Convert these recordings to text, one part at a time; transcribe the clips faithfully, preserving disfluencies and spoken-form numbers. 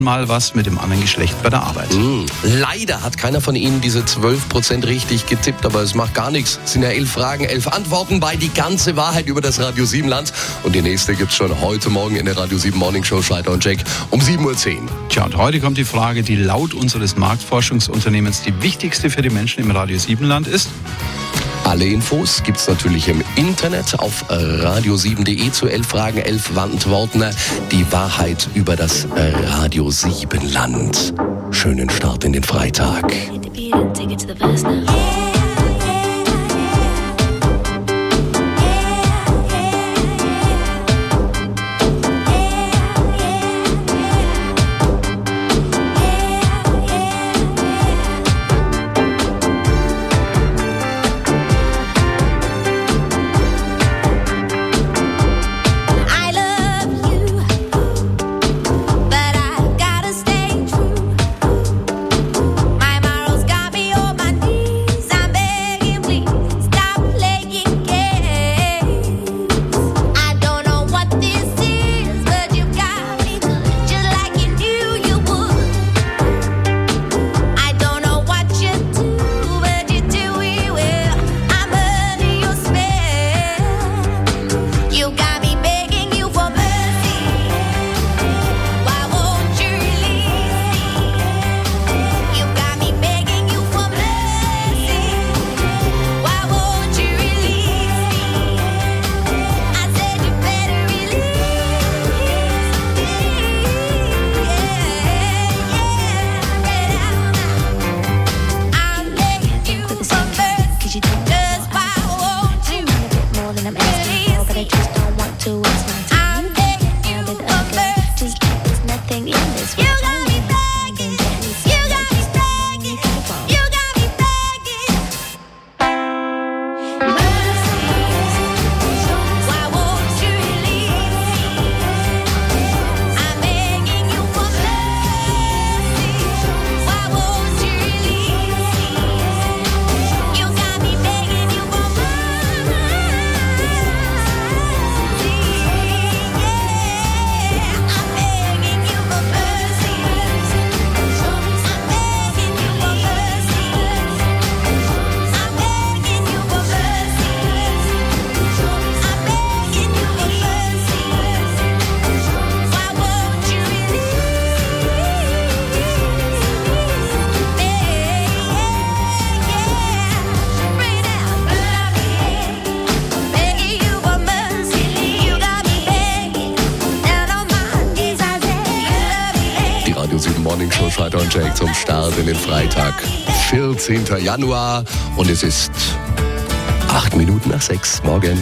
mal was mit dem anderen Geschlecht bei der Arbeit. Mm, leider hat keiner von Ihnen diese zwölf Prozent richtig getippt, aber es macht gar nichts. Es sind ja elf Fragen, elf Antworten bei Die ganze Wahrheit über das Radio sieben Land. Und die nächste gibt's schon heute Morgen in der Radio sieben Morning Show Schalter und Jack um sieben Uhr zehn. Tja, und heute kommt die Frage, die laut unseres Marktforschungsunternehmens die wichtigste für die Menschen im Radio sieben Land ist. Alle Infos gibt's natürlich im Internet auf radio sieben punkt de zu elf Fragen, elf Antworten. Die Wahrheit über das Radio sieben Land. Schönen Start in den Freitag. Schalter und Jack zum Start in den Freitag, vierzehnten Januar. Und es ist acht Minuten nach sechs. Morgen.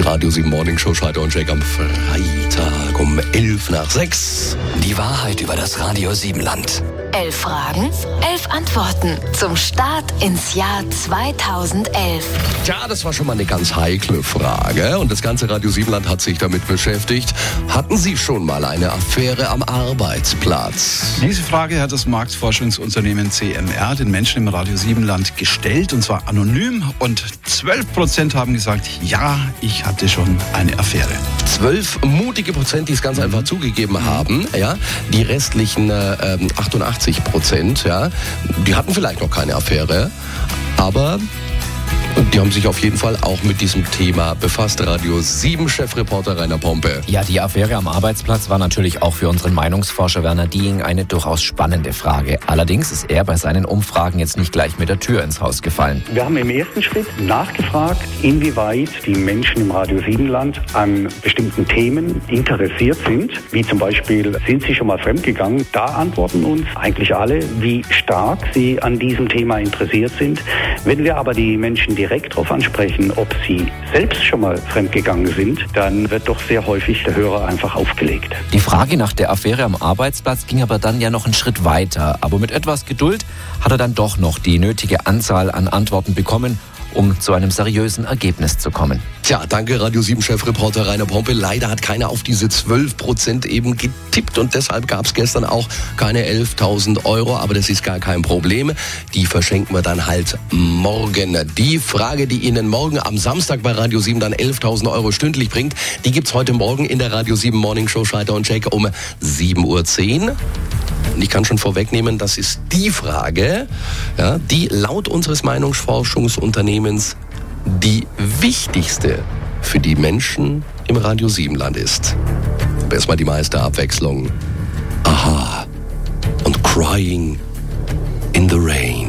Radio sieben Morning Show, Schalter und Check am Freitag um elf nach sechs. Die Wahrheit über das Radio sieben Land. Elf Fragen, elf Antworten zum Start ins Jahr zweitausendelf. Tja, das war schon mal eine ganz heikle Frage und das ganze Radio sieben Land hat sich damit beschäftigt. Hatten Sie schon mal eine Affäre am Arbeitsplatz? Diese Frage hat das Marktforschungsunternehmen C M R den Menschen im Radio sieben Land gestellt, und zwar anonym, und zwölf Prozent haben gesagt, ja, ich hatte schon eine Affäre. Zwölf mutige Prozent, die es ganz einfach zugegeben haben. Ja, die restlichen äh, achtundachtzig Prozent, ja, die hatten vielleicht noch keine Affäre, aber die haben sich auf jeden Fall auch mit diesem Thema befasst. Radio sieben Chefreporter Rainer Pompe. Ja, die Affäre am Arbeitsplatz war natürlich auch für unseren Meinungsforscher Werner Dieng eine durchaus spannende Frage. Allerdings ist er bei seinen Umfragen jetzt nicht gleich mit der Tür ins Haus gefallen. Wir haben im ersten Schritt nachgefragt, inwieweit die Menschen im Radio sieben Land an bestimmten Themen interessiert sind, wie zum Beispiel, sind sie schon mal fremdgegangen? Da antworten uns eigentlich alle, wie stark sie an diesem Thema interessiert sind. Wenn wir aber die Menschen direkt darauf ansprechen, ob sie selbst schon mal fremdgegangen sind, dann wird doch sehr häufig der Hörer einfach aufgelegt. Die Frage nach der Affäre am Arbeitsplatz ging aber dann ja noch einen Schritt weiter. Aber mit etwas Geduld hat er dann doch noch die nötige Anzahl an Antworten bekommen, um zu einem seriösen Ergebnis zu kommen. Tja, danke Radio sieben Chefreporter Rainer Pompe. Leider hat keiner auf diese zwölf Prozent eben getippt und deshalb gab es gestern auch keine elftausend Euro, aber das ist gar kein Problem. Die verschenken wir dann halt morgen. Die Frage, die Ihnen morgen am Samstag bei Radio sieben dann elftausend Euro stündlich bringt, die gibt's heute Morgen in der Radio sieben Morning Show, Schalter und Check um sieben Uhr zehn. Und ich kann schon vorwegnehmen, das ist die Frage, ja, die laut unseres Meinungsforschungsunternehmens die wichtigste für die Menschen im Radio sieben Land ist. Aber erstmal die Meisterabwechslung. Aha und Crying in the Rain.